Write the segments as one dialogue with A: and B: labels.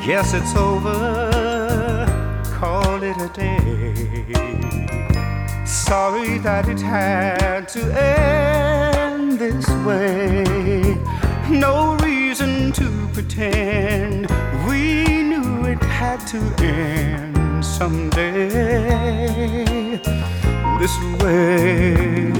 A: Guess it's over, call it a day. Sorry that it had to end this way. No reason to pretend, we knew it had to end someday this way.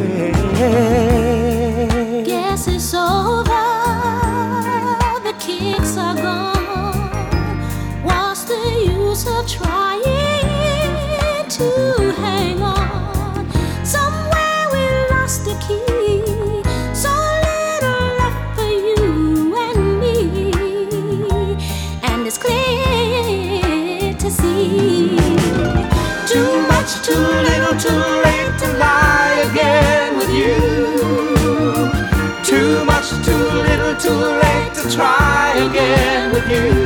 B: Guess it's over, the kicks are gone. What's the use of trying to hang on? Somewhere we lost the key, so little left for you and me. And it's clear to see, too much, too little, too late to lie again with you. Too much, too little, too late to try again with you.